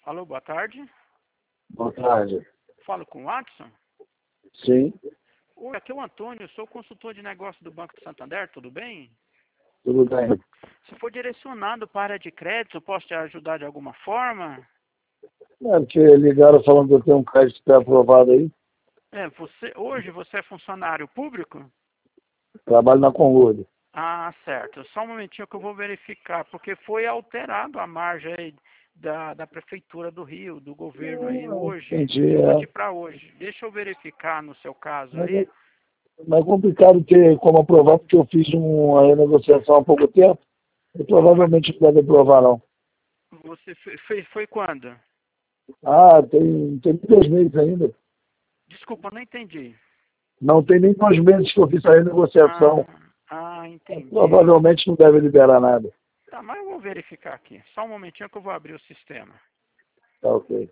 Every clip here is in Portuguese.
Alô, boa tarde. Boa tarde. Falo com o Watson. Sim, Oi, aqui é o Antônio, sou consultor de negócio do Banco de Santander, tudo bem? tudo bem. Se for direcionado para a área de crédito, posso te ajudar de alguma forma? É porque ligaram falando que eu tenho um crédito pré-aprovado aí. Hoje você é funcionário público? Trabalho na Conlube. Ah, certo. Só um momentinho que eu vou verificar, porque foi alterado a margem aí da Prefeitura do Rio, do governo aí hoje, Entendi, de ontem para hoje. Deixa eu verificar no seu caso Mas aí. é complicado ter como aprovar, porque eu fiz uma renegociação há pouco tempo e provavelmente não deve aprovar, não. Você fez, foi quando? Ah, tem 2 meses ainda. Desculpa, não entendi. Não tem nem 2 meses que eu fiz a Ah, renegociação. entendi. Provavelmente não deve liberar nada. Tá, mas eu vou verificar aqui. Só um momentinho que eu vou abrir o sistema. Tá ok.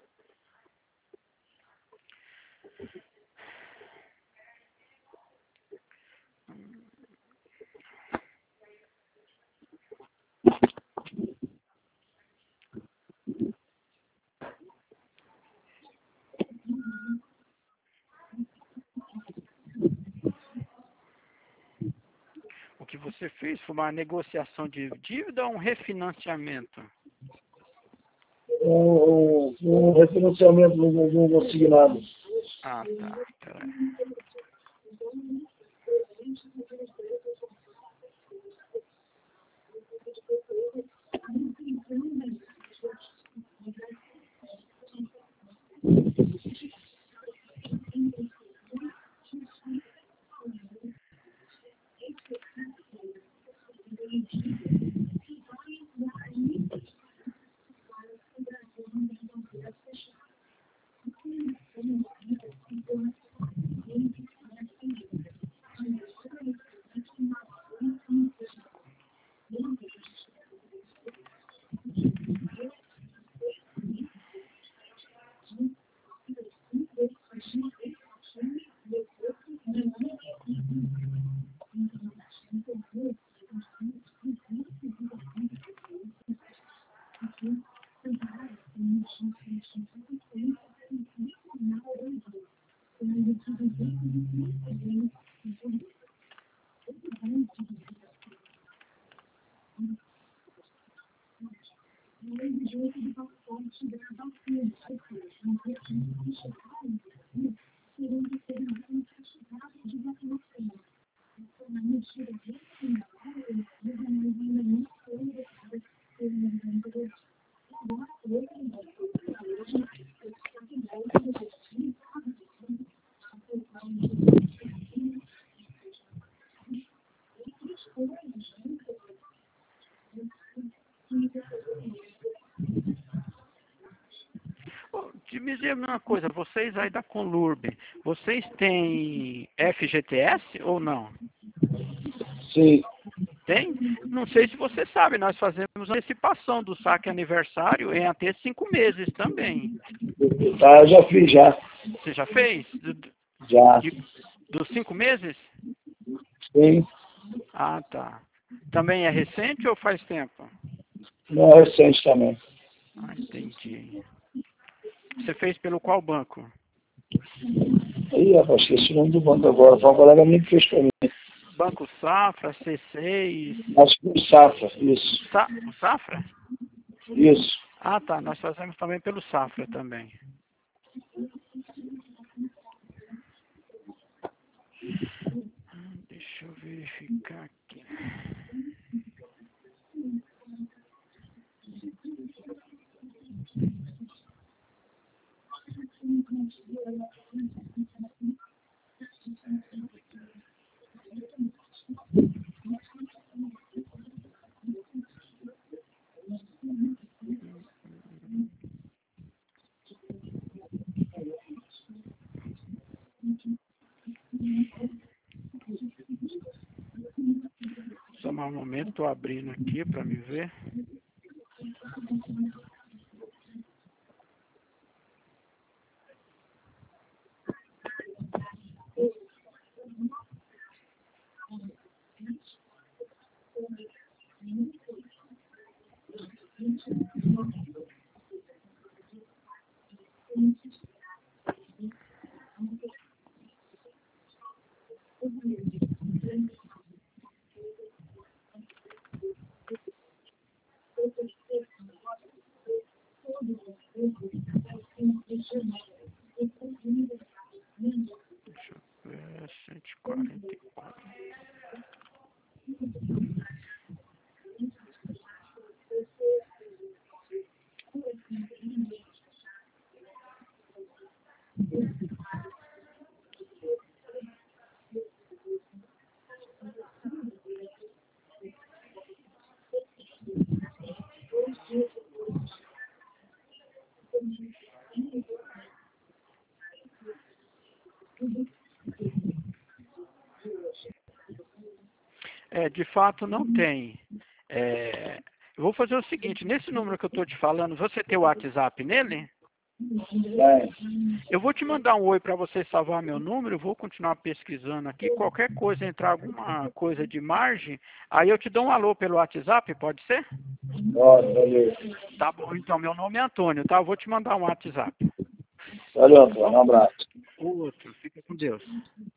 O que você fez foi uma negociação de dívida ou um refinanciamento? Um refinanciamento no consignado. Ah, tá. Peraí. Me diga uma coisa, vocês aí da Conlurb, vocês têm FGTS ou não? Sim. Tem? Não sei se você sabe, nós fazemos antecipação do saque aniversário em até 5 meses também. Tá, já fiz já. Você já fez? Já. Dos 5 meses? Sim. Ah, tá. Também é recente ou faz tempo? Não é recente também. Ah, entendi. Você fez pelo qual banco? Ih, rapaz, esqueci o nome do banco agora. Foi uma colega minha que fez pra mim. Banco Safra, C6... Acho que o Safra, isso. O Safra? Isso. Ah, tá. Nós fazemos também pelo Safra também. Deixa eu verificar aqui. Só mais um momento, estou abrindo aqui para me ver. Deixa eu ver, 144. De fato não tem. Eu vou fazer o seguinte, nesse número que eu estou te falando, você tem o WhatsApp nele? Eu vou te mandar um oi para você salvar meu número, eu vou continuar pesquisando aqui, qualquer coisa, entrar alguma coisa de margem, aí eu te dou um alô pelo WhatsApp, pode ser? Beleza. Tá bom, então, meu nome é Antônio, tá? Eu vou te mandar um WhatsApp. Valeu, Antônio. Um abraço. O outro, fica com Deus.